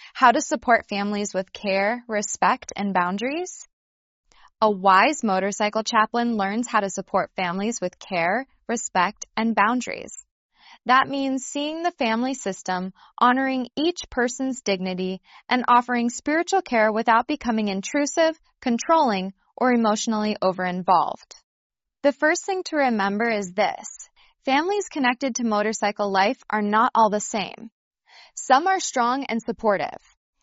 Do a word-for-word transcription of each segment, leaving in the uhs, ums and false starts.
How to support families with care, respect, and boundaries? A wise motorcycle chaplain learns how to support families with care, respect, and boundaries. That means seeing the family system, honoring each person's dignity, and offering spiritual care without becoming intrusive, controlling, or emotionally over-involved. The first thing to remember is this: families connected to motorcycle life are not all the same. Some are strong and supportive.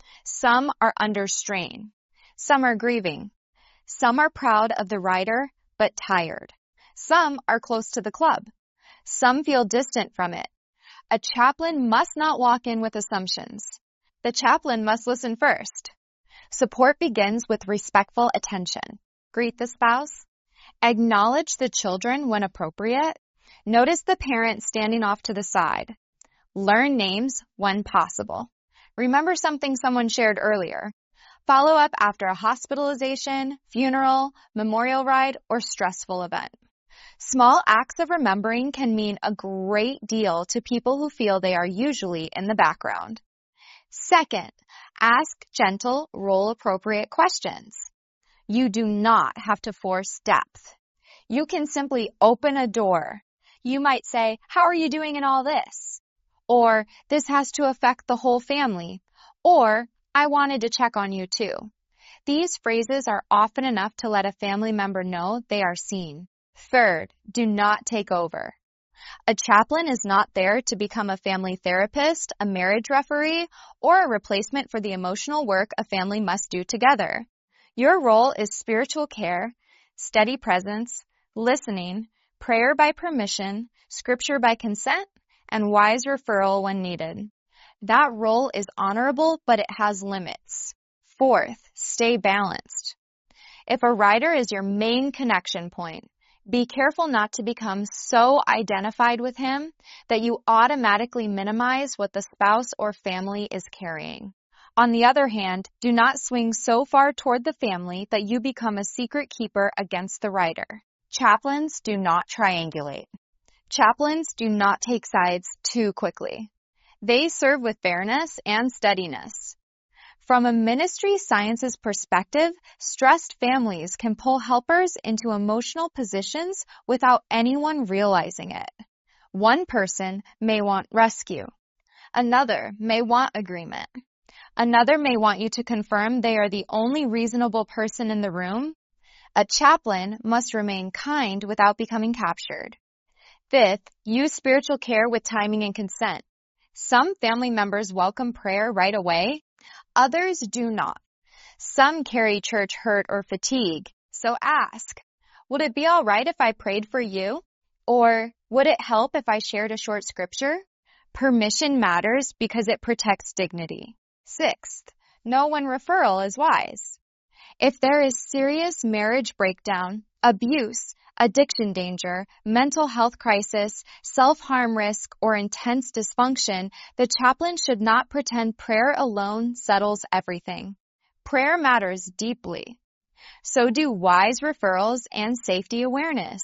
Some are under strain. Some are grieving. Some are proud of the rider, but tired. Some are close to the club. Some feel distant from it. A chaplain must not walk in with assumptions. The chaplain must listen first. Support begins with respectful attention. Greet the spouse. Acknowledge the children when appropriate. Notice the parent standing off to the side. Learn names when possible. Remember something someone shared earlier. Follow up after a hospitalization, funeral, memorial ride, or stressful event. Small acts of remembering can mean a great deal to people who feel they are usually in the background. Second, ask gentle, role-appropriate questions. You do not have to force depth. You can simply open a door. You might say, "How are you doing in all this?" Or, "This has to affect the whole family." Or, "I wanted to check on you too." These phrases are often enough to let a family member know they are seen. Third, do not take over. A chaplain is not there to become a family therapist, a marriage referee, or a replacement for the emotional work a family must do together. Your role is spiritual care, steady presence, listening, prayer by permission, scripture by consent, and wise referral when needed. That role is honorable, but it has limits. Fourth, stay balanced. If a rider is your main connection point, be careful not to become so identified with him that you automatically minimize what the spouse or family is carrying. On the other hand, do not swing so far toward the family that you become a secret keeper against the rider. Chaplains do not triangulate. Chaplains do not take sides too quickly. They serve with fairness and steadiness. From a ministry sciences perspective, stressed families can pull helpers into emotional positions without anyone realizing it. One person may want rescue. Another may want agreement. Another may want you to confirm they are the only reasonable person in the room. A chaplain must remain kind without becoming captured. Fifth, use spiritual care with timing and consent. Some family members welcome prayer right away. Others do not. Some carry church hurt or fatigue, so ask, "Would it be all right if I prayed for you?" Or, "Would it help if I shared a short scripture?" Permission matters because it protects dignity. Sixth, know when referral is wise. If there is serious marriage breakdown, abuse, addiction danger, mental health crisis, self-harm risk, or intense dysfunction, the chaplain should not pretend prayer alone settles everything. Prayer matters deeply. So do wise referrals and safety awareness.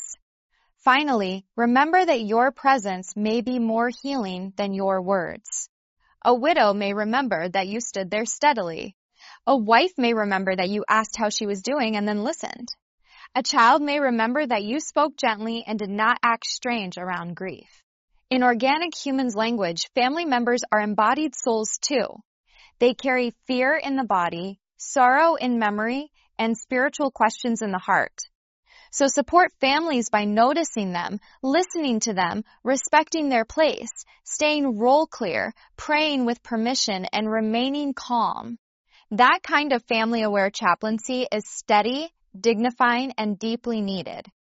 Finally, remember that your presence may be more healing than your words. A widow may remember that you stood there steadily. A wife may remember that you asked how she was doing and then listened. A child may remember that you spoke gently and did not act strange around grief. In organic humans' language, family members are embodied souls too. They carry fear in the body, sorrow in memory, and spiritual questions in the heart. So support families by noticing them, listening to them, respecting their place, staying role clear, praying with permission, and remaining calm. That kind of family-aware chaplaincy is steady, dignifying, and deeply needed.